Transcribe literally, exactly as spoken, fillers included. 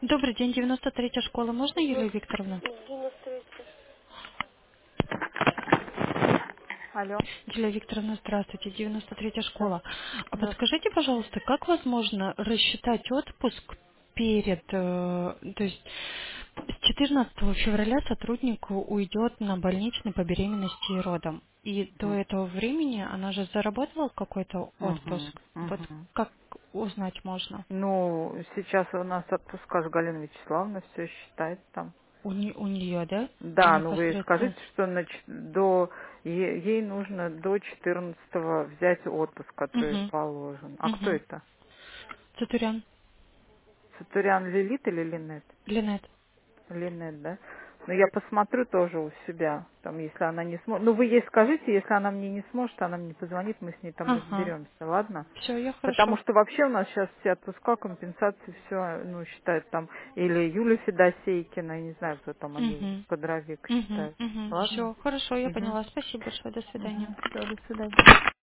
Добрый день, девяносто третья школа. Можно Ну, Юлию Викторовну? девяносто третья. Алло. Юлия Викторовна, здравствуйте, девяносто третья Да. школа. А Да. подскажите, пожалуйста, как возможно рассчитать отпуск перед, э, то есть с четырнадцатого февраля сотруднику уйдет на больничный по беременности и родам. И до М. этого времени она же заработала какой-то Мгм, отпуск. Вот мгм. как узнать можно? Ну, сейчас у нас отпуска же Галина Вячеславовна все считает там. У, не- у нее, да? Да, ну вы Непосредственно. скажите, что на ч- до е- ей нужно до четырнадцатого взять отпуск, который Угу. положен. А кто Угу. это? Цитурян. Сатурян Лилит или Линет? Линет. Линет, да? Ну, я посмотрю тоже у себя, там, если она не сможет. Ну, вы ей скажите, если она мне не сможет, она мне позвонит, мы с ней там Ага. разберемся, ладно? Все, я Потому хорошо. что вообще у нас сейчас все отпуска, компенсации, все, ну, считают там, или Юля Федосейкина, я не знаю, кто там, они Угу. кадровик Угу. считают. Угу. Ладно? Все, хорошо, я Угу. поняла. Спасибо большое. До Угу. свидания. Все, до свидания.